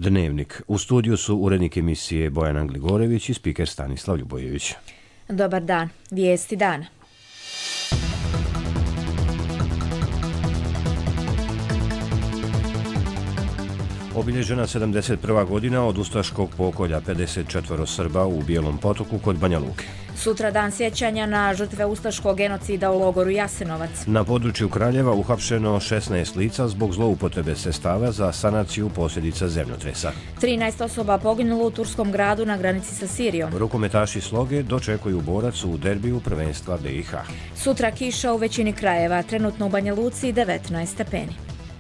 Dnevnik. U studiju su urednik emisije Bojana Gligorević i spiker Stanislav Ljubojević. Dobar dan. Vijesti dana. Obilježena 71. godina od ustaškog pokolja 54 Srba u Bijelom Potoku kod Banja Luke. Sutra dan sjećanja na žrtve ustaškog genocida u logoru Jasenovac. Na području Kraljeva uhapšeno 16 lica zbog zloupotrebe sredstava za sanaciju posljedica zemljotresa. 13 osoba poginulo u turskom gradu na granici sa Sirijom. Rukometaši Sloge dočekuju borac u derbiju prvenstva BiH. Sutra kiša u većini krajeva, trenutno u Banja Luci 19 stepeni.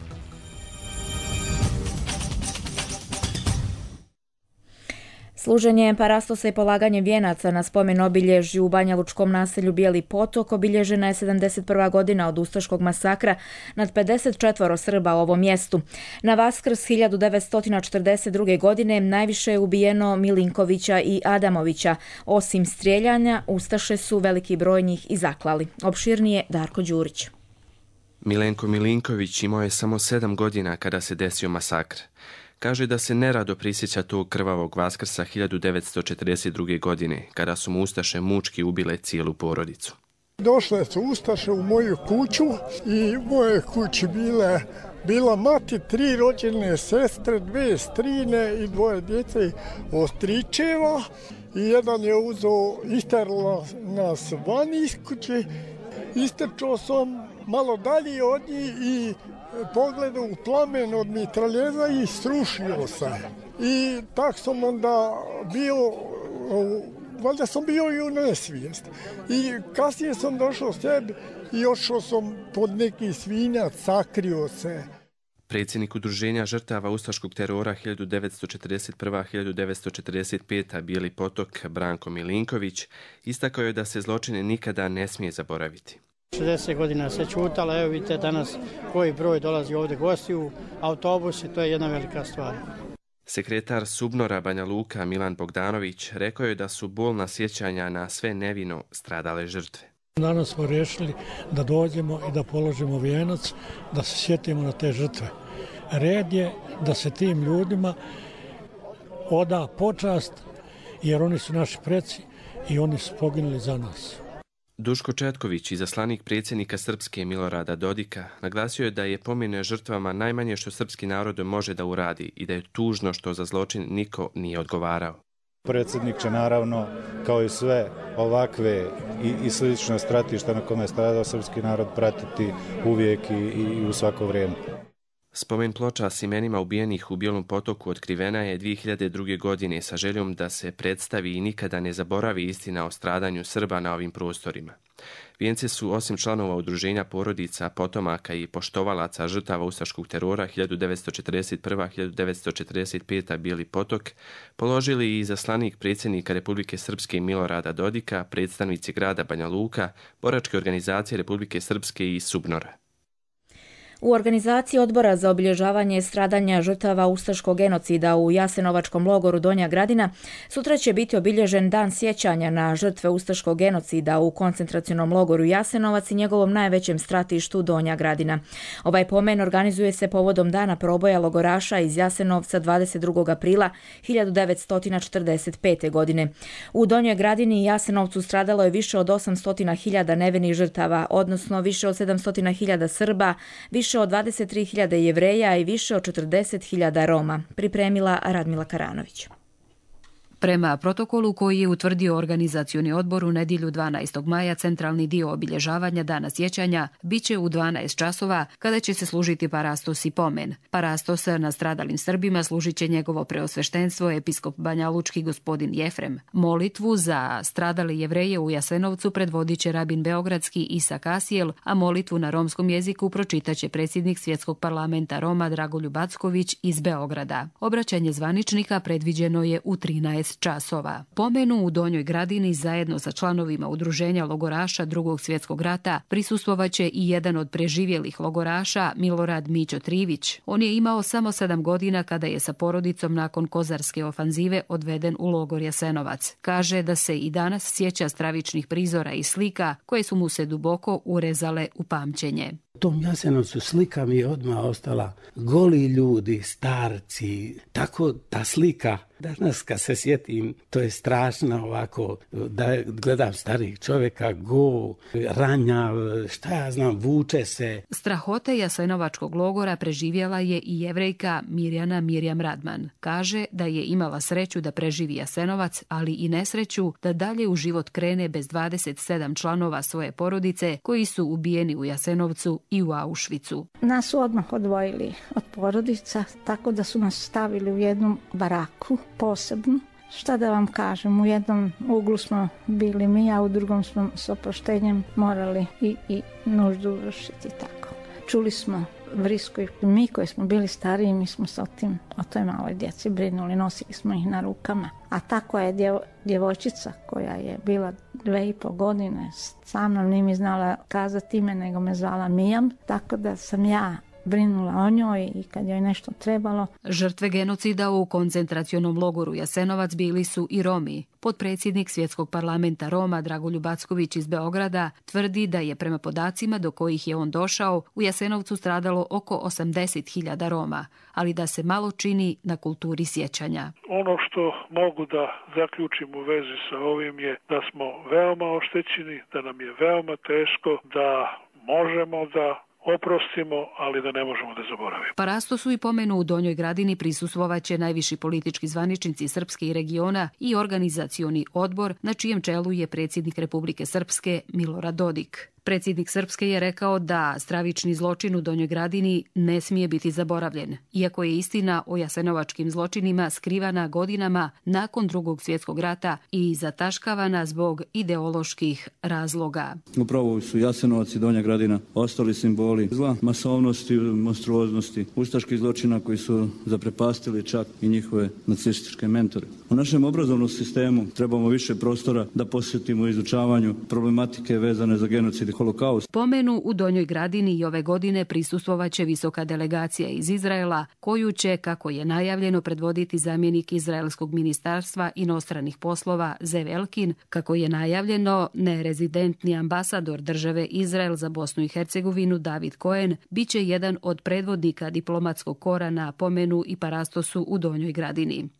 Služenje parastosa i polaganje vijenaca na spomen obilježju u banjalučkom naselju Bijeli Potok obilježena je 71. godina od ustaškog masakra nad 54 Srba u ovom mjestu. Na Vaskrs 1942. godine najviše je ubijeno Milinkovića i Adamovića. Osim strijeljanja, ustaše su veliki broj njih i zaklali. Opširnije Darko Đurić. Milenko Milinković imao je samo 7 godina kada se desio masakr. Kaže da se nerado prisjeća tog krvavog Vaskrsa 1942. godine, kada su mu ustaše mučki ubile cijelu porodicu. Došle su ustaše u moju kuću i u mojoj kući bila mati, 3 rođene sestre, 2 strine i 2 djece od stričeva. I jedan je isterala nas van iz kuće. Istrčao sam malo dalje od njih i pogledao u plamen od mitraljeza i srušio se. I tak sam onda bio, valjda sam bio i u nesvijest. I kasnije sam došao sebi i ošao sam pod neki svinjac, sakrio se. Predsjednik udruženja žrtava ustaškog terora 1941-1945 Bijeli Potok Branko Milinković istakao je da se zločine nikada ne smije zaboraviti. 60 godina se čutala, evo vidite danas koji broj dolazi ovdje gosti u autobusi, to je jedna velika stvar. Sekretar Subnora Banja Luka Milan Bogdanović rekao je da su bolna sjećanja na sve nevino stradale žrtve. Danas smo rješili da dođemo i da položimo vijenac, da se sjetimo na te žrtve. Red je da se tim ljudima oda počast, jer oni su naši preci i oni su poginuli za nas. Duško Četković, izaslanik predsjednika Srpske Milorada Dodika, naglasio je da je pomine žrtvama najmanje što srpski narod može da uradi i da je tužno što za zločin niko nije odgovarao. Predsjednik će naravno, kao i sve ovakve i slične stratišta na kome je stradao srpski narod, pratiti uvijek i u svako vrijeme. Spomen ploča s imenima ubijenih u Bijelom Potoku otkrivena je 2002. godine sa željom da se predstavi i nikada ne zaboravi istina o stradanju Srba na ovim prostorima. Vijence su, osim članova udruženja porodica, potomaka i poštovalaca žrtava ustaškog terora 1941-1945 Bijeli Potok, položili i izaslanik predsjednika Republike Srpske Milorada Dodika, predstavnici grada Banja Luka, boračke organizacije Republike Srpske i Subnora. U organizaciji Odbora za obilježavanje stradanja žrtava ustaškog genocida u Jasenovačkom logoru Donja Gradina sutra će biti obilježen dan sjećanja na žrtve ustaškog genocida u koncentracionom logoru Jasenovac i njegovom najvećem stratištu Donja Gradina. Ovaj pomen organizuje se povodom dana proboja logoraša iz Jasenovca 22. aprila 1945. godine. U Donjoj Gradini i Jasenovcu stradalo je više od 800.000 nevinih žrtava, odnosno više od 700.000 Srba, više od 23.000 Jevreja i više od 40.000 Roma, pripremila Radmila Karanović. Prema protokolu koji je utvrdio organizacioni odbor u nedjelju 12. maja, centralni dio obilježavanja dana sjećanja biće u 12 časova kada će se služiti parastos i pomen. Parastos na stradalim Srbima služit će njegovo preosveštenstvo episkop banjalučki gospodin Jefrem. Molitvu za stradale Jevreje u Jasenovcu predvodit će rabin beogradski Isak Asijel, a molitvu na romskom jeziku pročitaće predsjednik Svjetskog parlamenta Roma Dragoljub Acković iz Beograda. Obraćanje zvaničnika predviđeno je u 13 12 časova. Pomenu u Donjoj Gradini zajedno sa članovima udruženja logoraša Drugog svjetskog rata prisustvovaće i jedan od preživjelih logoraša, Milorad Mićo Trivić. On je imao samo 7 godina kada je sa porodicom nakon Kozarske ofanzive odveden u logor Jasenovac. Kaže da se i danas sjeća stravičnih prizora i slika koje su mu se duboko urezale u pamćenje. U tom Jasenovcu slika mi je odmah ostala, goli ljudi, starci, tako ta slika. Danas kad se sjetim, to je strašno ovako, da gledam starijeg čovjeka, go, ranjav, šta ja znam, vuče se. Strahote Jasenovačkog logora preživjela je i Jevrejka Mirjana Mirjam Radman. Kaže da je imala sreću da preživi Jasenovac, ali i nesreću da dalje u život krene bez 27 članova svoje porodice koji su ubijeni u Jasenovcu i u Auschwitzu. Nas su odmah odvojili od porodica, tako da su nas stavili u jednu baraku posebno. Šta da vam kažem, u jednom uglu smo bili mi, a u drugom smo s oproštenjem morali i nuždu vršiti tako. Čuli smo vrisku i mi koji smo bili stariji, mi smo se o toj maloj djeci brinuli, nosili smo ih na rukama. A tako je djevojčica koja je bila 2,5 godine sa mnom, nije mi znala kazati ime, nego me zvala Mijam, tako da sam ja brinula o njoj i kad joj nešto trebalo. Žrtve genocida u koncentracionom logoru Jasenovac bili su i Romi. Potpredsjednik Svjetskog parlamenta Roma Dragoljub Acković iz Beograda tvrdi da je prema podacima do kojih je on došao u Jasenovcu stradalo oko 80.000 Roma, ali da se malo čini na kulturi sjećanja. Ono što mogu da zaključim u vezi sa ovim je da smo veoma oštećeni, da nam je veoma teško, da možemo da oprostimo, ali da ne možemo da zaboravimo. Parastosu i pomenu u Donjoj Gradini prisustvovat najviši politički zvaničnici Srpske i regiona i organizacioni odbor na čijem čelu je predsjednik Republike Srpske Milorad Dodik. Predsjednik Srpske je rekao da stravični zločin u Donjoj Gradini ne smije biti zaboravljen, iako je istina o jasenovačkim zločinima skrivana godinama nakon Drugog svjetskog rata i zataškavana zbog ideoloških razloga. Upravo su Jasenovac i Donja Gradina ostali simboli zla, masovnosti, monstruoznosti, ustaških zločina koji su zaprepastili čak i njihove nacističke mentore. U našem obrazovnom sistemu trebamo više prostora da posvetimo izučavanju problematike vezane za genocid i holokaust. Pomenu u Donjoj Gradini i ove godine prisustvovaće visoka delegacija iz Izraela, koju će, kako je najavljeno, predvoditi zamjenik Izraelskog ministarstva inostranih poslova Zev Elkin, kako je najavljeno, nerezidentni ambasador države Izrael za Bosnu i Hercegovinu David Cohen biće jedan od predvodnika diplomatskog kora na pomenu i parastosu u Donjoj Gradini.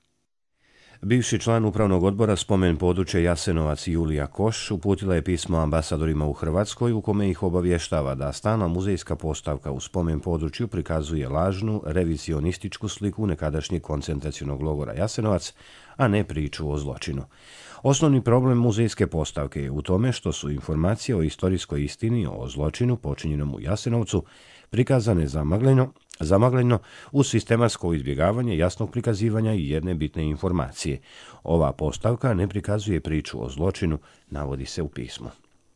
Bivši član upravnog odbora spomen područja Jasenovac Julija Koš uputila je pismo ambasadorima u Hrvatskoj u kome ih obavještava da stalna muzejska postavka u spomen području prikazuje lažnu revizionističku sliku nekadašnjeg koncentracionog logora Jasenovac, a ne priču o zločinu. Osnovni problem muzejske postavke je u tome što su informacije o istorijskoj istini o zločinu počinjenom u Jasenovcu prikazane zamagljeno uz sistematsko izbjegavanje jasnog prikazivanja i jedne bitne informacije. Ova postavka ne prikazuje priču o zločinu, navodi se u pismu.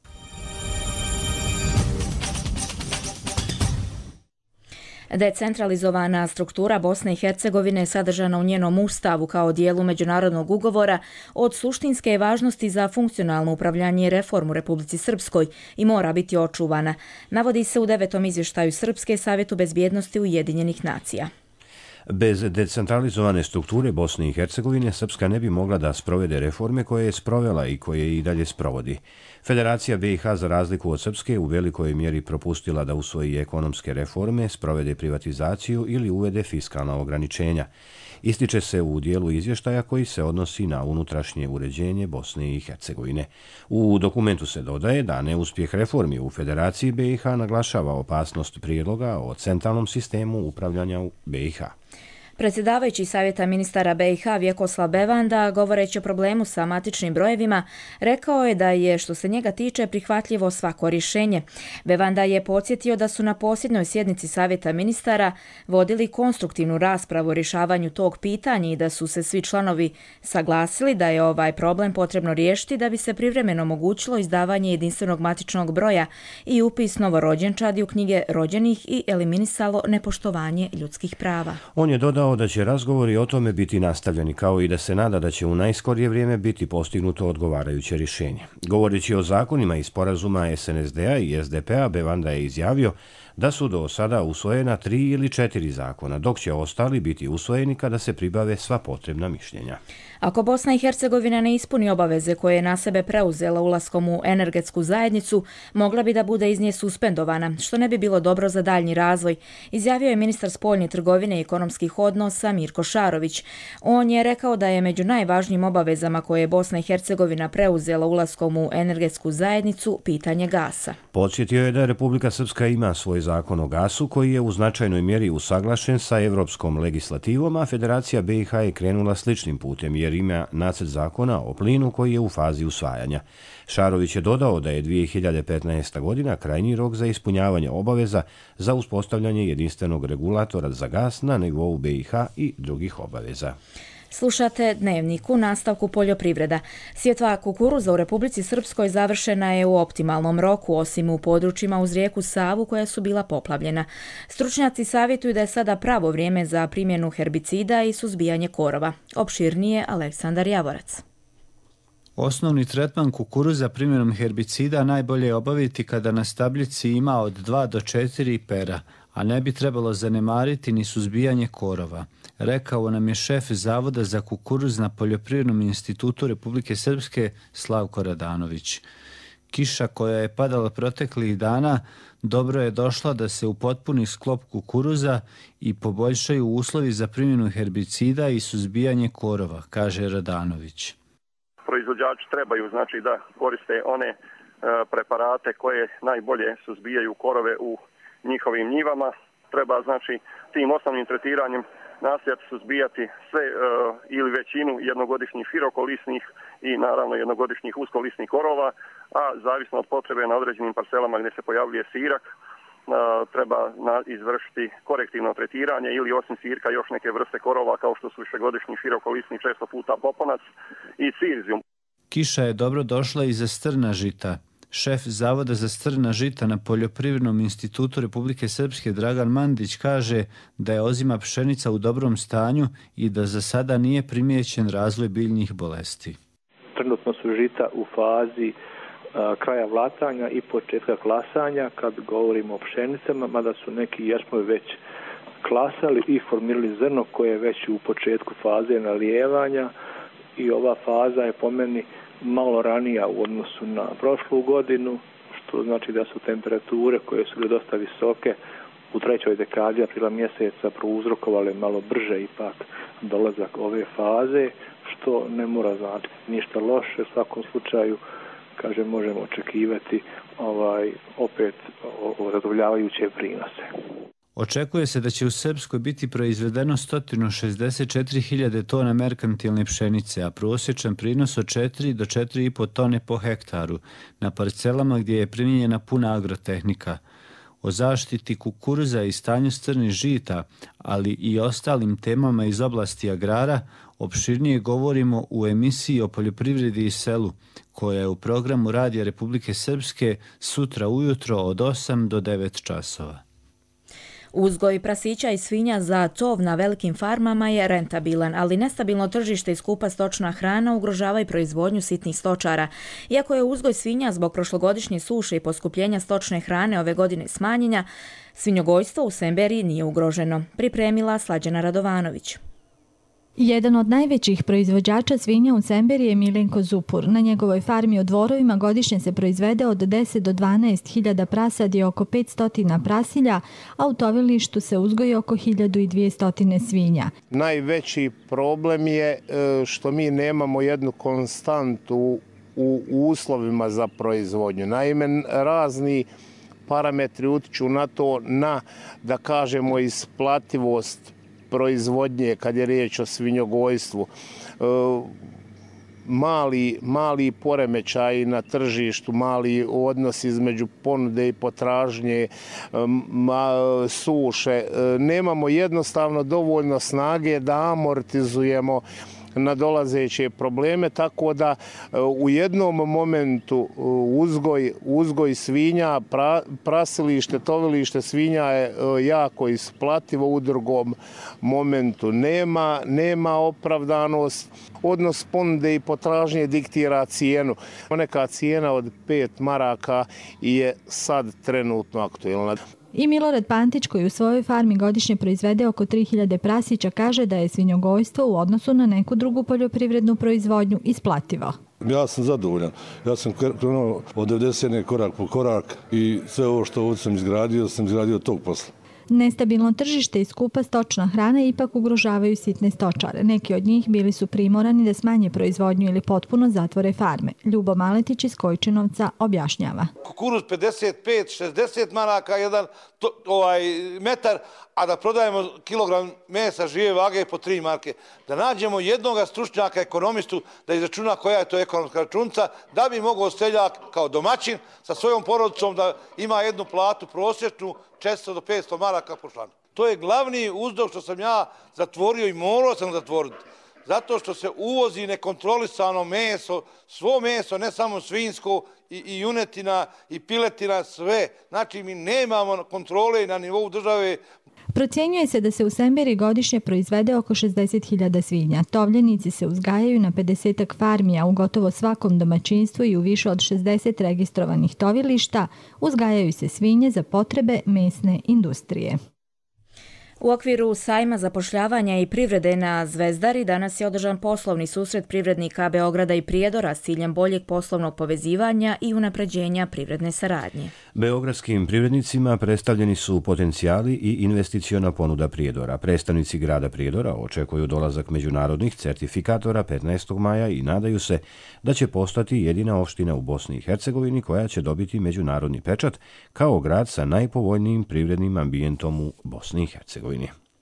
Decentralizovana struktura Bosne i Hercegovine je sadržana u njenom ustavu kao dijelu međunarodnog ugovora od suštinske je važnosti za funkcionalno upravljanje i reformu u Republici Srpskoj i mora biti očuvana, navodi se u 9. izvještaju Srpske Savjetu bezbjednosti Ujedinjenih nacija. Bez decentralizovane strukture Bosne i Hercegovine Srpska ne bi mogla da sprovede reforme koje je sprovela i koje i dalje sprovodi. Federacija BiH za razliku od Srpske u velikoj mjeri propustila da usvoji ekonomske reforme, sprovede privatizaciju ili uvede fiskalna ograničenja. Ističe se u dijelu izvještaja koji se odnosi na unutrašnje uređenje Bosne i Hercegovine. U dokumentu se dodaje da neuspjeh reformi u Federaciji BiH naglašava opasnost prijedloga o centralnom sistemu upravljanja u BiH. Predsjedavajući Savjeta ministara BiH Vjekoslav Bevanda, govoreći o problemu sa matičnim brojevima, rekao je da je, što se njega tiče, prihvatljivo svako rješenje. Bevanda je podsjetio da su na posljednjoj sjednici Savjeta ministara vodili konstruktivnu raspravu o rješavanju tog pitanja i da su se svi članovi saglasili da je ovaj problem potrebno riješiti da bi se privremeno omogućilo izdavanje jedinstvenog matičnog broja i upis novorođenčadi u knjige rođenih i eliminisalo nepoštovanje ljudskih prava. On je dodao dodao da će razgovori o tome biti nastavljeni, kao i da se nada da će u najskorije vrijeme biti postignuto odgovarajuće rješenje. Govoreći o zakonima i sporazuma SNSD-a i SDP-a, Bevanda je izjavio da su do sada usvojena 3 ili 4 zakona, dok će ostali biti usvojeni kada se pribave sva potrebna mišljenja. Ako Bosna i Hercegovina ne ispuni obaveze koje je na sebe preuzela ulaskom u energetsku zajednicu, mogla bi da bude iz nje suspendovana, što ne bi bilo dobro za daljnji razvoj, izjavio je ministar spoljne trgovine i ekonomskih odnosa Mirko Šarović. On je rekao da je među najvažnijim obavezama koje je Bosna i Hercegovina preuzela ulaskom u energetsku zajednicu pitanje gasa. Podsjetio je da Republika Srpska ima svoj zakon o gasu koji je u značajnoj mjeri usaglašen sa evropskom legislativom, a Federacija BiH je krenula sličnim putem jer ima nacrt zakona o plinu koji je u fazi usvajanja. Šarović je dodao da je 2015. godina krajnji rok za ispunjavanje obaveza za uspostavljanje jedinstvenog regulatora za gas na nivou BiH i drugih obaveza. Slušate Dnevnik, u nastavku poljoprivreda. Sjetva kukuruza u Republici Srpskoj završena je u optimalnom roku, osim u područjima uz rijeku Savu koja su bila poplavljena. Stručnjaci savjetuju da je sada pravo vrijeme za primjenu herbicida i suzbijanje korova. Opširnije Aleksandar Javorac. Osnovni tretman kukuruza primjenom herbicida najbolje je obaviti kada na stabljici ima od 2 do 4 pera, a ne bi trebalo zanemariti ni suzbijanje korova. Rekao nam je šef Zavoda za kukuruz na Poljoprivrednom institutu Republike Srpske Slavko Radanović. Kiša koja je padala proteklih dana dobro je došla da se upotpuni sklop kukuruza i poboljšaju uslovi za primjenu herbicida i suzbijanje korova, kaže Radanović. Proizvođači trebaju da koriste one preparate koje najbolje suzbijaju korove u njihovim njivama. Treba tim osnovnim tretiranjem nastojati suzbijati sve ili većinu jednogodišnjih širokolisnih i naravno jednogodišnjih uskolisnih korova, a zavisno od potrebe na određenim parcelama gdje se pojavljuje sirak, treba izvršiti korektivno tretiranje ili osim sirka još neke vrste korova kao što su višegodišnji širokolisni, često puta poponac i cirzijum. Kiša je dobro došla i za strna žita. Šef Zavoda za strna žita na Poljoprivrednom institutu Republike Srpske Dragan Mandić kaže da je ozima pšenica u dobrom stanju i da za sada nije primijećen razvoj biljnih bolesti. Trenutno su žita u fazi kraja vlatanja i početka klasanja kad govorimo o pšenicama, mada su neki jašmovi već klasali i formirali zrno koje je već u početku faze nalijevanja i ova faza je po meni malo ranija u odnosu na prošlu godinu, što znači da su temperature koje su dosta visoke u trećoj dekadi aprila mjeseca prouzrokovale malo brže ipak dolazak ove faze, što ne mora znači ništa loše. U svakom slučaju, možemo očekivati opet zadovoljavajuće prinose. Očekuje se da će u Srpskoj biti proizvedeno 164.000 tona merkantilne pšenice, a prosječan prinos od 4 do 4,5 tone po hektaru na parcelama gdje je primijenjena puna agrotehnika. O zaštiti kukuruza i stanju strnih žita, ali i ostalim temama iz oblasti agrara, opširnije govorimo u emisiji o poljoprivredi i selu, koja je u programu Radija Republike Srpske sutra ujutro od 8 do 9 časova. Uzgoj prasića i svinja za tov na velikim farmama je rentabilan, ali nestabilno tržište i skupa stočna hrana ugrožava i proizvodnju sitnih stočara. Iako je uzgoj svinja zbog prošlogodišnje suše i poskupljenja stočne hrane ove godine smanjenja, svinjogojstvo u Semberiji nije ugroženo, pripremila Slađana Radovanović. Jedan od najvećih proizvođača svinja u Semberiji je Milenko Zupur. Na njegovoj farmi u Dvorovima godišnje se proizvede od 10 do 12 hiljada prasadi i oko 500 prasilja, a u tovilištu se uzgoji oko 1200 svinja. Najveći problem je što mi nemamo jednu konstantu u uslovima za proizvodnju. Naime, razni parametri utiču na to, da kažemo, isplativost proizvodnje kad je riječ o svinjogojstvu. Mali poremećaj na tržištu, mali odnos između ponude i potražnje, suše. Nemamo jednostavno dovoljno snage da amortizujemo nadolazeće probleme, tako da u jednom momentu uzgoj svinja, prasilište, tovilište svinja je jako isplativo, u drugom momentu nema opravdanost. Odnos ponude i potražnje diktira cijenu. Neka cijena od 5 maraka je sad trenutno aktuelna. I Milorad Pantić, koji u svojoj farmi godišnje proizvede oko 3000 prasića, kaže da je svinjogojstvo u odnosu na neku drugu poljoprivrednu proizvodnju isplativo. Ja sam zadovoljan. Ja sam krenuo od 90. korak po korak i sve ovo što sam izgradio tog posla. Nestabilno tržište i skupa stočna hrana ipak ugrožavaju sitne stočare. Neki od njih bili su primorani da smanje proizvodnju ili potpuno zatvore farme. Ljubo Maletić iz Kojčinovca objašnjava. Kukuruz 55-60 maraka jedan metar, a da prodajemo kilogram mesa žive vage po 3 marke. Da nađemo jednog stručnjaka, ekonomistu, da izračuna koja je to ekonomska računica, da bi mogao seljak kao domaćin sa svojom porodicom da ima jednu platu prosječnu 400 do 500 maraka po članu. To je glavni uzrok što sam ja zatvorio i morao sam zatvoriti. Zato što se uvozi nekontrolisano meso, svo meso, ne samo svinjsko, i junetina, i piletina, sve. Znači, mi nemamo kontrole na nivou države. Procjenjuje se da se u Semberiji godišnje proizvede oko 60.000 svinja. Tovljenici se uzgajaju na 50 farmija u gotovo svakom domaćinstvu i u više od 60 registrovanih tovilišta uzgajaju se svinje za potrebe mesne industrije. U okviru sajma zapošljavanja i privrede na Zvezdari danas je održan poslovni susret privrednika Beograda i Prijedora s ciljem boljeg poslovnog povezivanja i unapređenja privredne saradnje. Beogradskim privrednicima predstavljeni su potencijali i investiciona ponuda Prijedora. Predstavnici grada Prijedora očekuju dolazak međunarodnih certifikatora 15. maja i nadaju se da će postati jedina opština u Bosni i Hercegovini koja će dobiti međunarodni pečat kao grad sa najpovoljnijim privrednim ambijentom u Bosni i Hercegovini.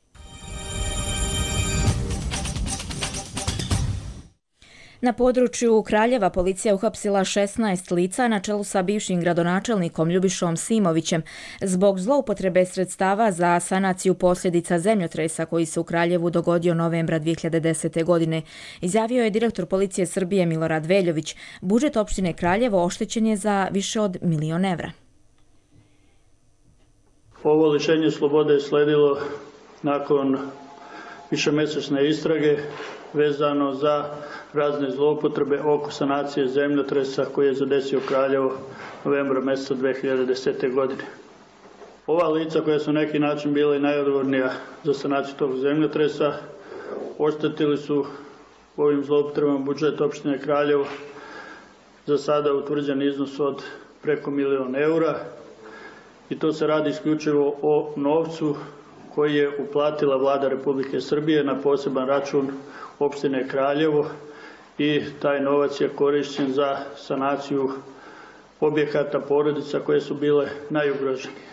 Na području Kraljeva policija uhapsila 16 lica na čelu sa bivšim gradonačelnikom Ljubišom Simovićem zbog zloupotrebe sredstava za sanaciju posljedica zemljotresa koji se u Kraljevu dogodio novembra 2010. godine. Izjavio je direktor policije Srbije Milorad Veljović. Budžet opštine Kraljevo oštećen je za više od 1 milion evra. Ovo lišenje slobode je sledilo nakon višemesečne istrage vezano za razne zloupotrebe oko sanacije zemljotresa koji je zadesio Kraljevo novembra mjeseca 2010. godine. Ova lica koja su na neki način bila i najodgovornija za sanaciju tog zemljotresa oštetili su ovim zloupotrebama budžet opštine Kraljevo za sada utvrđen iznos od preko 1 milion eura i to se radi isključivo o novcu koji je uplatila Vlada Republike Srbije na poseban račun opštine Kraljevo i taj novac je korišćen za sanaciju objekata porodica koje su bile najugroženije.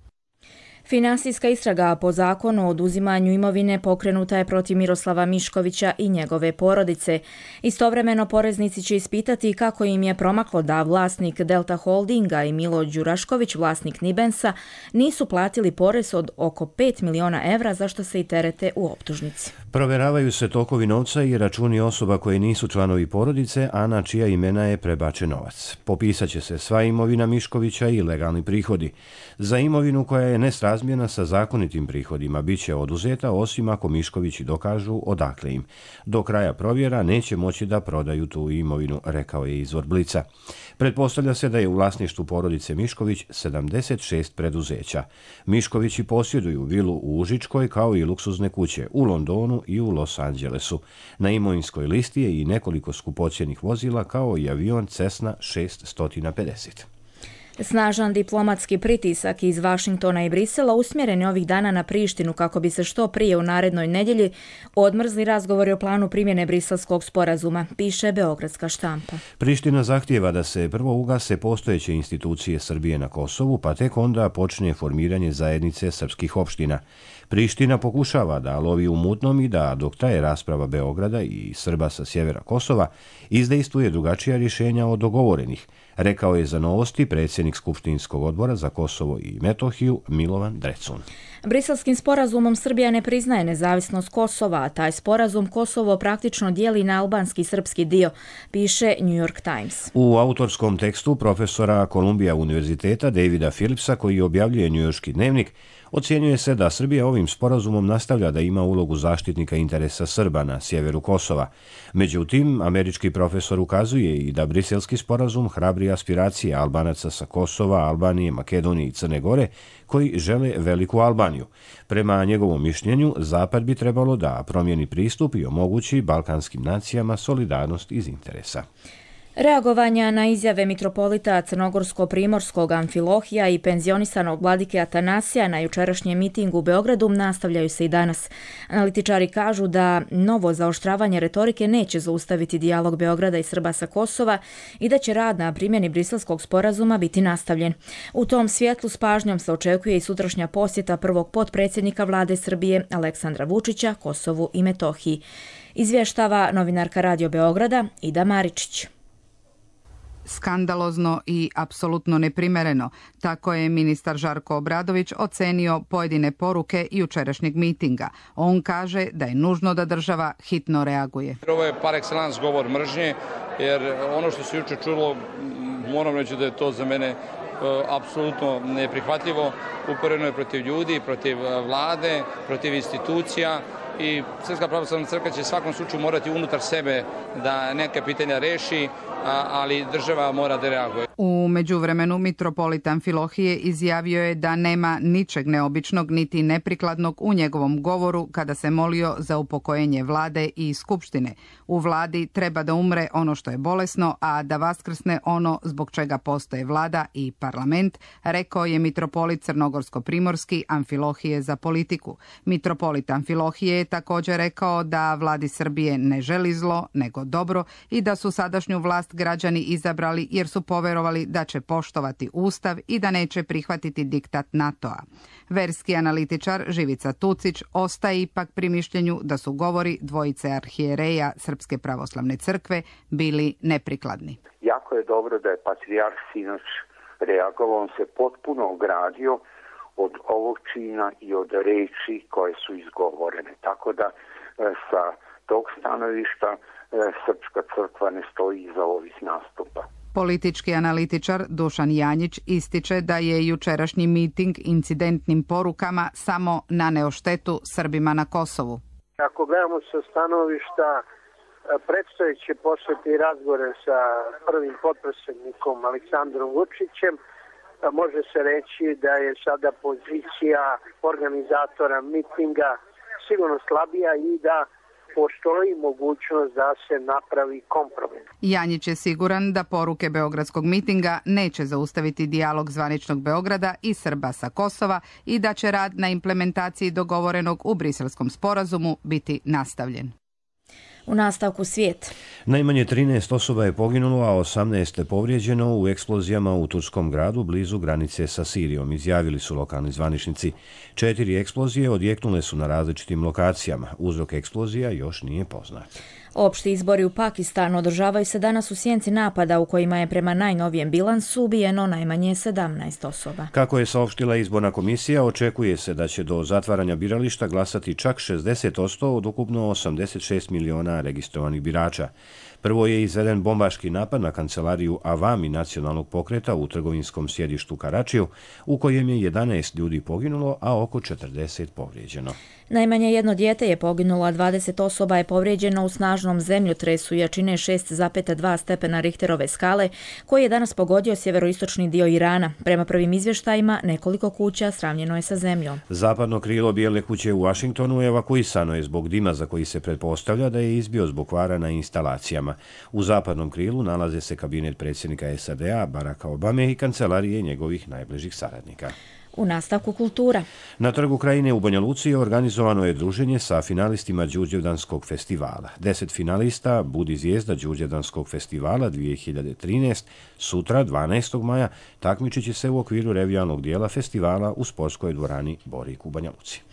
Finansijska istraga po zakonu o oduzimanju imovine pokrenuta je protiv Miroslava Miškovića i njegove porodice. Istovremeno poreznici će ispitati kako im je promaklo da vlasnik Delta Holdinga i Milo Đurašković, vlasnik Nibensa, nisu platili porez od oko 5 miliona evra za što se i terete u optužnici. Proveravaju se tokovi novca i računi osoba koje nisu članovi porodice, a na čija imena je prebačen novac. Popisat će se sva imovina Miškovića i legalni prihodi. Za imovinu koja je nesrazmjerna sa zakonitim prihodima bit će oduzeta osim ako Miškovići dokažu odakle im. Do kraja provjera neće moći da prodaju tu imovinu, rekao je izvor Blica. Pretpostavlja se da je u vlasništvu porodice Mišković 76 preduzeća. Miškovići posjeduju vilu u Užičkoj kao i luksuzne kuće u Londonu i u Los Angelesu. Na imovinskoj listi je i nekoliko skupocjenih vozila kao i avion Cessna 650. Snažan diplomatski pritisak iz Vašingtona i Brisela usmjeren je ovih dana na Prištinu kako bi se što prije u narednoj nedjelji odmrzli razgovori o planu primjene briselskog sporazuma, piše Beogradska štampa. Priština zahtijeva da se prvo ugase postojeće institucije Srbije na Kosovu, pa tek onda počne formiranje zajednice srpskih opština. Priština pokušava da lovi u mutnom i da, dok traje rasprava Beograda i Srba sa sjevera Kosova, izdejstvuje drugačija rješenja od dogovorenih, rekao je za Novosti predsjednik Skupštinskog odbora za Kosovo i Metohiju Milovan Drecun. Briselskim sporazumom Srbija ne priznaje nezavisnost Kosova, a taj sporazum Kosovo praktično dijeli na albanski i srpski dio, piše New York Times. U autorskom tekstu profesora Columbia univerziteta Davida Phillipsa, koji objavljuje njujorški dnevnik, ocjenjuje se da Srbija ovim sporazumom nastavlja da ima ulogu zaštitnika interesa Srba na sjeveru Kosova. Međutim, američki profesor ukazuje i da briselski sporazum hrabri aspiracije Albanaca sa Kosova, Albanije, Makedonije i Crne Gore, koji žele veliku Albaniju. Prema njegovom mišljenju, Zapad bi trebalo da promijeni pristup i omogući balkanskim nacijama solidarnost iz interesa. Reagovanja na izjave mitropolita Crnogorsko-Primorskog Amfilohija i penzionisanog vladike Atanasija na jučerašnjem mitingu u Beogradu nastavljaju se i danas. Analitičari kažu da novo zaoštravanje retorike neće zaustaviti dijalog Beograda i Srba sa Kosova i da će rad na primjeni Briselskog sporazuma biti nastavljen. U tom svjetlu s pažnjom se očekuje i sutrašnja posjeta prvog potpredsjednika vlade Srbije Aleksandra Vučića Kosovu i Metohiji. Izvještava novinarka Radio Beograda Ida Maričić. Skandalozno i apsolutno neprimereno, tako je ministar Žarko Obradović ocenio pojedine poruke jučerašnjeg mitinga. On kaže da je nužno da država hitno reaguje. Ovo je par excellence govor mržnje, jer ono što se juče čulo, moram reći da je to za mene apsolutno neprihvatljivo. Uporeno je protiv ljudi, protiv vlade, protiv institucija. I Srpska pravoslavna crkva će svakom slučaju morati unutar sebe da neka pitanja reši, ali država mora da reaguje. U međuvremenu mitropolit Amfilohije izjavio je da nema ničeg neobičnog niti neprikladnog u njegovom govoru kada se molio za upokojenje vlade i skupštine. U vladi treba da umre ono što je bolesno, a da vaskrsne ono zbog čega postoje vlada i parlament, rekao je mitropolit Crnogorsko-Primorski Amfilohije za politiku. Mitropolit Amfilohije je također rekao da vladi Srbije ne želi zlo, nego dobro i da su sadašnju vlast građani izabrali jer su poverovali da će poštovati Ustav i da neće prihvatiti diktat NATO-a. Verski analitičar Živica Tucić ostaje ipak pri mišljenju da su govori dvojice arhijereja Srpske pravoslavne crkve bili neprikladni. Jako je dobro da je patrijarh sinoć reagovao, on se potpuno ogradio od ovog čina i od reči koje su izgovorene. Tako da sa tog stanovišta Srpska crkva ne stoji iza ovih nastupa. Politički analitičar Dušan Janjić ističe da je jučerašnji miting incidentnim porukama samo naneo štetu Srbima na Kosovu. Ako gledamo sa stanovišta predstojeće posjete i razgovore sa prvim potpredsjednikom Aleksandrom Vučićem, može se reći da je sada pozicija organizatora mitinga sigurno slabija i da postoji mogućnost da se napravi kompromis. Janjić je siguran da poruke beogradskog mitinga neće zaustaviti dijalog zvaničnog Beograda i Srba sa Kosova i da će rad na implementaciji dogovorenog u Briselskom sporazumu biti nastavljen. U nastavku svijet. Najmanje 13 osoba je poginulo, a 18 je povrijeđeno u eksplozijama u turskom gradu blizu granice sa Sirijom, izjavili su lokalni zvaničnici. 4 eksplozije odjeknule su na različitim lokacijama. Uzrok eksplozija još nije poznat. Opšti izbori u Pakistanu održavaju se danas u sjenci napada u kojima je prema najnovijem bilansu ubijeno najmanje 17 osoba. Kako je saopštila izborna komisija, očekuje se da će do zatvaranja birališta glasati čak 60% od ukupno 86 miliona registrovanih birača. Prvo je izveden bombaški napad na kancelariju Avami nacionalnog pokreta u trgovinskom sjedištu Karačiju, u kojem je 11 ljudi poginulo, a oko 40 povrijeđeno. Najmanje jedno dijete je poginulo, a 20 osoba je povrijeđeno u snažnom zemljotresu jačine 6,2 stepena Richterove skale, koji je danas pogodio sjeveroistočni dio Irana. Prema prvim izvještajima, nekoliko kuća sravnjeno je sa zemljom. Zapadno krilo Bijele kuće u Washingtonu evakuisano je zbog dima za koji se pretpostavlja da je izbio zbog kvara na instalacijama. U zapadnom krilu nalaze se kabinet predsjednika SAD-a Baracka Obame i kancelarije njegovih najbližih saradnika. U nastavku kultura. Na Trgu Krajine u Banja Luci organizovano je druženje sa finalistima Đurđevdanskog festivala. 10 finalista budi zvijezda Đurđevdanskog festivala 2013 sutra 12. maja takmičit će se u okviru revijalnog dijela festivala u sportskoj dvorani Borik u Banja Luci.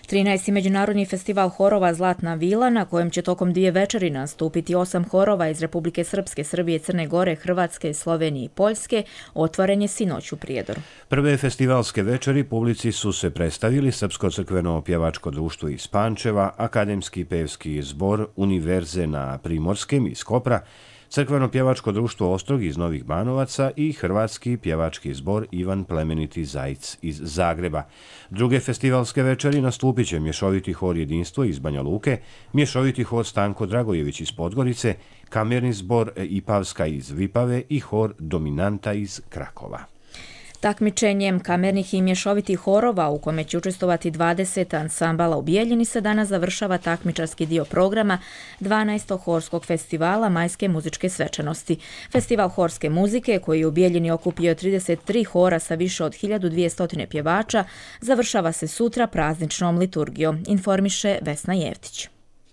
13. međunarodni festival horova Zlatna vila, na kojem će tokom 2 večeri nastupiti 8 horova iz Republike Srpske, Srbije, Crne Gore, Hrvatske, Slovenije i Poljske, otvoren je sinoć u Prijedoru. Prve festivalske večeri publici su se predstavili Srpsko crkveno pjevačko društvo iz Pančeva, Akademski pevski zbor Univerze na Primorskem iz Kopra, Crkveno pjevačko društvo Ostrog iz Novih Banovaca i Hrvatski pjevački zbor Ivan Plemeniti Zajc iz Zagreba. Druge festivalske večeri nastupit će mješoviti hor Jedinstvo iz Banja Luke, mješoviti hor Stanko Dragojević iz Podgorice, kamerni zbor Ipavska iz Vipave i hor Dominanta iz Krakova. Takmičenjem kamernih i mješovitih horova u kome će učestvovati 20 ansambala u Bijeljini se danas završava takmičarski dio programa 12. horskog festivala majske muzičke svečanosti. Festival horske muzike, koji je u Bijeljini okupio 33 hora sa više od 1200 pjevača, završava se sutra prazničnom liturgijom, informiše Vesna Jevtić.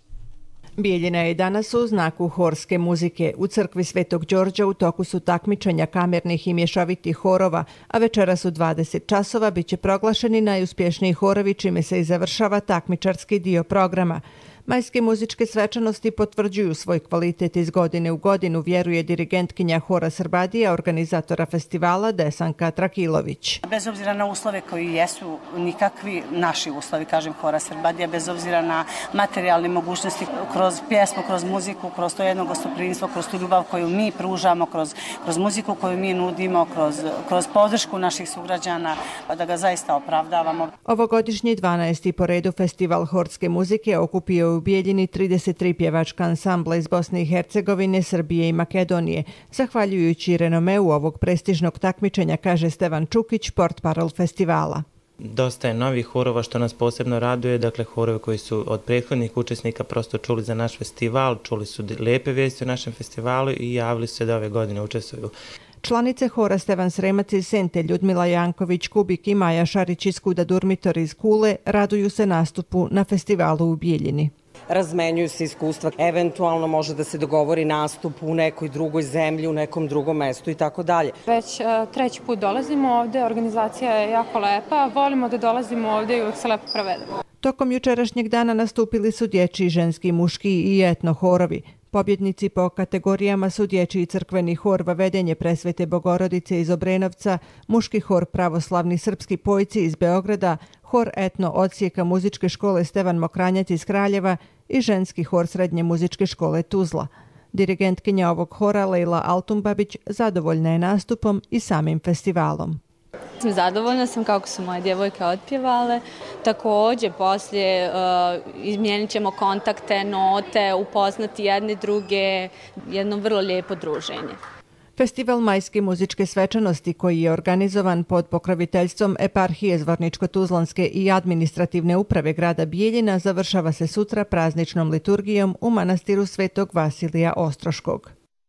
Bijeljina je danas u znaku horske muzike. U crkvi Svetog Đorđa u toku su takmičenja kamernih i mješovitih horova, a večeras u 20 časova biće proglašeni najuspješniji horovi, čime se i završava takmičarski dio programa. Majske muzičke svečanosti potvrđuju svoj kvalitet iz godine u godinu, vjeruje dirigentkinja hora Srbadija, organizatora festivala Desanka Trakilović. Bez obzira na uslove koji jesu nikakvi naši uslovi, kažem hora Srbadija, bez obzira na materijalne mogućnosti kroz pjesmu, kroz muziku, kroz to jedno gostoprimstvo, kroz tu ljubav koju mi pružamo, kroz muziku koju mi nudimo, kroz podršku naših sugrađana, da ga zaista opravdavamo. Ovogodišnji 12. po redu festival horske muzike okupio u Bijeljini 33 pjevačka ansambla iz Bosne i Hercegovine, Srbije i Makedonije. Zahvaljujući renomeu ovog prestižnog takmičenja, kaže Stevan Čukić, portparol festivala. Dosta je novih horova što nas posebno raduje, dakle horovi koji su od prethodnih učesnika prosto čuli za naš festival, čuli su lijepe vijesti o našem festivalu i javili se da ove godine učestvuju. Članice hora Stevan Sremac iz Sente, Ljudmila Janković-Kubik i Maja Šarić iz Kuda Durmitor iz Kule raduju se nastupu na festivalu u Bijeljini. Razmenjuju se iskustva, eventualno može da se dogovori nastup u nekoj drugoj zemlji, u nekom drugom mestu i tako dalje. Već 3. put dolazimo ovde, organizacija je jako lepa, volimo da dolazimo ovde i uvijek se lepo provedemo. Tokom jučerašnjeg dana nastupili su dječji, ženski, muški i etno horovi. Pobjednici po kategorijama su dječji crkveni hor Vavedenje Presvete Bogorodice iz Obrenovca, muški hor Pravoslavni srpski pojci iz Beograda, hor etno odsjeka muzičke škole Stevan Mokranjac iz Kraljeva i ženski hor srednje muzičke škole Tuzla. Dirigentkinja ovog hora Lejla Altumbabić zadovoljna je nastupom i samim festivalom. Zadovoljna sam kako su moje djevojke otpjevale. Također, poslije izmijenit ćemo kontakte, note, upoznati jedne druge, jedno vrlo lijepo druženje. Festival majske muzičke svečanosti, koji je organizovan pod pokroviteljstvom eparhije Zvorničko-Tuzlanske i administrativne uprave grada Bijeljina, završava se sutra prazničnom liturgijom u manastiru Svetog Vasilija Ostroškog.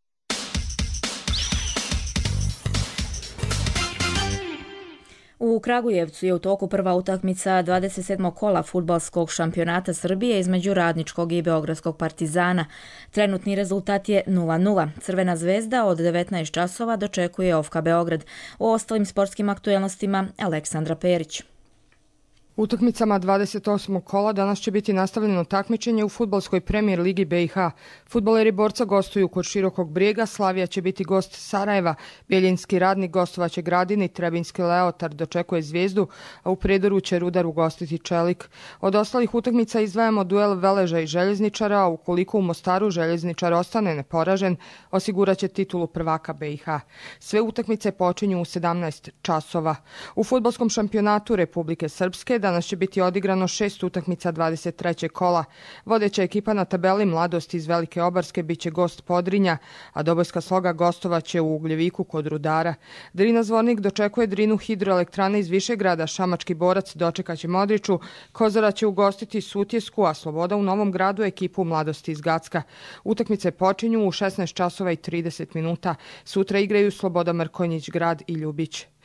U Kragujevcu je u toku prva utakmica 27. kola fudbalskog šampionata Srbije između Radničkog i Beogradskog Partizana. Trenutni rezultat je 0:0. Crvena zvezda od 19 časova dočekuje OFK Beograd. O ostalim sportskim aktuelnostima Aleksandra Perić. Utakmicama 28. kola danas će biti nastavljeno takmičenje u fudbalskoj premijer ligi BiH. Fudbaleri Borca gostuju kod Širokog Brijega, Slavija će biti gost Sarajeva, Bjeljinski Radnik gostovaće Gradini, Trebinski Leotar dočekuje Zvijezdu, a u Prijedoru će Rudar ugostiti Čelik. Od ostalih utakmica izdvajamo duel Veleža i Željezničara, a ukoliko u Mostaru Željezničar ostane neporažen, osigurat će titulu prvaka BiH. Sve utakmice počinju u 17 časova. U fudbalskom šampionatu Republike Srpske danas će biti odigrano 6 utakmica 23. kola. Vodeća ekipa na tabeli Mladost iz Velike Obarske biće gost Podrinja, a Dobojska Sloga gostovaće u Ugljeviku kod Rudara. Drina Zvornik dočekuje Drinu Hidroelektrane iz Višegrada, Šamački Borac dočekaće Modriču, Kozara će ugostiti Sutjesku, a Sloboda u Novom Gradu ekipu Mladosti iz Gacka. Utakmice počinju u 16 časova i 30 minuta. Sutra igraju Sloboda Mrkonjić Grad i Ljubić.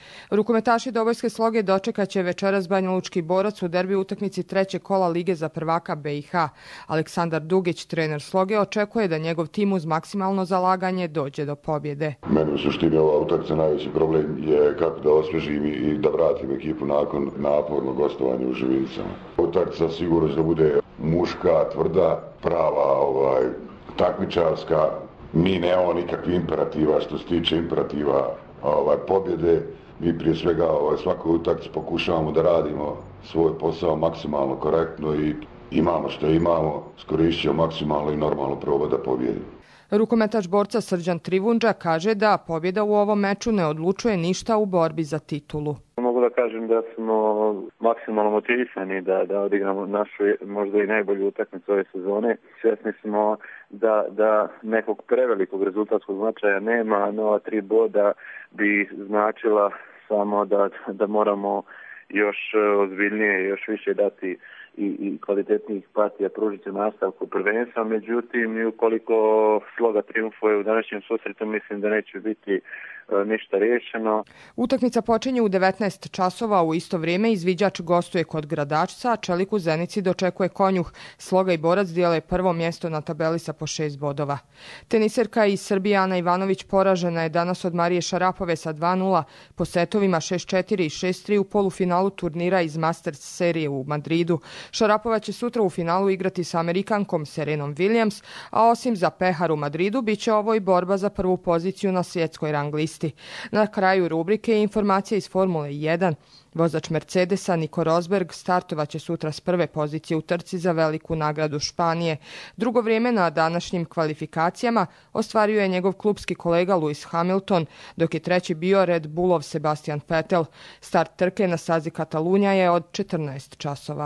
Rukometaši Dobojske Sloge dočekaće večeras Banjalučki Borac u derbi utakmici trećeg kola Lige za prvaka BiH. Aleksandar Dugić, trener Sloge, očekuje da njegov tim uz maksimalno zalaganje dođe do pobjede. Meni u suštini ova utakmica najveći problem je kako da osvežim i da vratim ekipu nakon napornog gostovanja u Živinicama. Utakmica sigurno da bude muška, tvrda, prava, takmičarska. Mi nemamo nikakvih imperativa što se tiče imperativa pobjede. Mi prije svega svakoj utakmici pokušavamo da radimo svoj posao maksimalno korektno i imamo što imamo, iskoristit ćemo maksimalno i normalno probati da pobjedimo. Rukometaš Borca Srđan Trivundža kaže da pobjeda u ovom meču ne odlučuje ništa u borbi za titulu. Mogu da kažem da smo maksimalno motivisani da odigramo našu možda i najbolju utakmicu ove sezone. Svjesni smo da nekog prevelikog rezultatskog značaja nema, no 3 boda bi značila samo da moramo još ozbiljnije i još više dati i kvalitetnijih partija pružiti nastavku prvenstva. Međutim, i ukoliko Sloga triumfuje u današnjem susretu, mislim da neće biti ništa riješeno. Utakmica počinje u 19 časova, u isto vrijeme izviđač gostuje kod Gradačca, a Čelik u Zenici dočekuje Konjuh. Sloga i Borac dijele prvo mjesto na tabeli sa po 6 bodova. Teniserka iz Srbije Ana Ivanović poražena je danas od Marije Šarapove sa 2:0 po setovima 6:4 i 6:3 u polufinalu turnira iz Masters serije u Madridu. Šarapova će sutra u finalu igrati sa Amerikankom Serenom Williams, a osim za pehar u Madridu, bit će ovo i borba za prvu poziciju na svjetskoj rang listi. Na kraju rubrike informacije iz Formule 1. Vozač Mercedesa Nico Rosberg startovaće sutra s prve pozicije u trci za veliku nagradu Španije. Drugo vrijeme na današnjim kvalifikacijama ostvario je njegov klupski kolega Lewis Hamilton, dok je treći bio Red Bullov Sebastian Vettel. Start trke na stazi Katalunja je od 14 časova.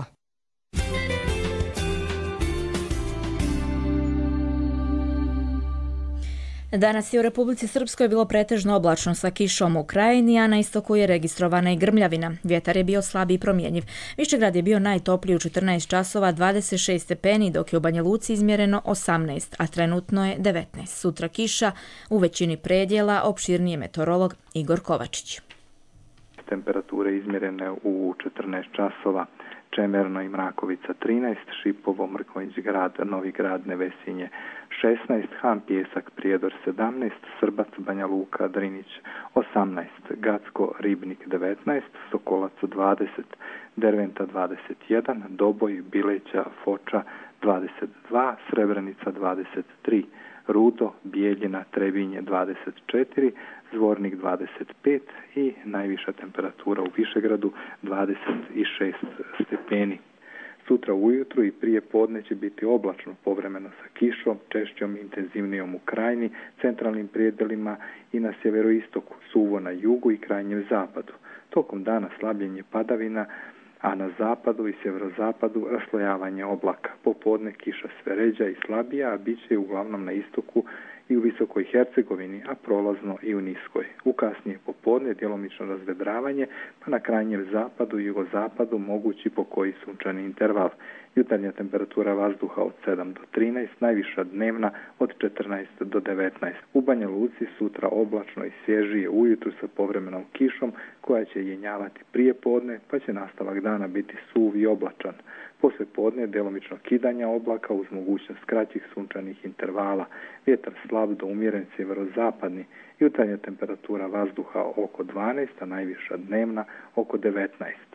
Danas je u Republici Srpskoj bilo pretežno oblačno sa kišom u krajini, a na istoku je registrovana i grmljavina. Vjetar je bio slab i promjenjiv. Višegrad je bio najtopliji u 14 časova, 26 stepeni, dok je u Banja Luci izmjereno 18, a trenutno je 19. Sutra kiša, u većini predjela, opširnije meteorolog Igor Kovačić. Temperature izmjerene u 14 časova. Čemerno i Mrakovica 13, Šipovo, Mrkonjić grad, Novi grad, Nevesinje 16, Han, Pjesak, Prijedor 17, Srbac, Banja Luka, Drinić 18, Gacko, Ribnik 19, Sokolac 20, Derventa 21, Doboj, Bileća, Foča 22, Srebrenica 23, Rudo, Bijeljina, Trebinje 24, Zvornik 25 i najviša temperatura u Višegradu 26 stepeni. Sutra ujutru i prije podne će biti oblačno, povremeno sa kišom, češćom i intenzivnijom u krajini, centralnim prijedelima i na sjeveroistoku, suvo na jugu i krajnjem zapadu. Tokom dana slabljenje padavina, a na zapadu i sjeverozapadu raslojavanje oblaka. Popodne kiša sve ređa i slabija, a bit će uglavnom na istoku i u Visokoj Hercegovini, a prolazno i u Niskoj. U kasnije popodne djelomično razvedravanje, pa na krajnjem zapadu i jugozapadu mogući pokoji sunčani interval. Jutarnja temperatura vazduha od 7 do 13, najviša dnevna od 14 do 19. U Banja Luci sutra oblačno i svježije ujutru sa povremenom kišom koja će jenjavati prije podne, pa će nastavak dana biti suv i oblačan. Poslije podne djelomično kidanja oblaka uz mogućnost kraćih sunčanih intervala. Vjetar slab do umjeren sjeverozapadni. Jutarnja temperatura vazduha oko 12, a najviša dnevna oko 19.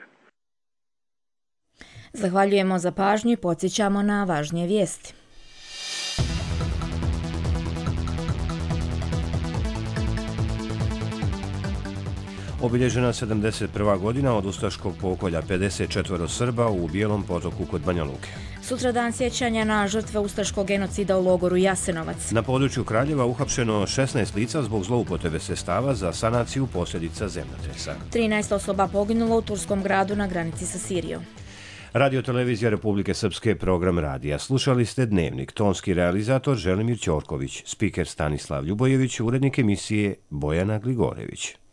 Zahvaljujemo za pažnju i podsjećamo na važnije vijesti. Obilježena 71. godina od ustaškog pokolja 54 Srba u Bijelom Potoku kod Banja Luke. Sutra dan sjećanja na žrtve ustaškog genocida u logoru Jasenovac. Na području Kraljeva uhapšeno 16 lica zbog zloupotrebe sredstava za sanaciju posljedica zemljotresa. 13 osoba poginulo u turskom gradu na granici sa Sirijom. Radio Televizija Republike Srpske, program radija. Slušali ste Dnevnik, tonski realizator Želimir Ćorković, spiker Stanislav Ljubojević, urednik emisije Bojana Gligorević.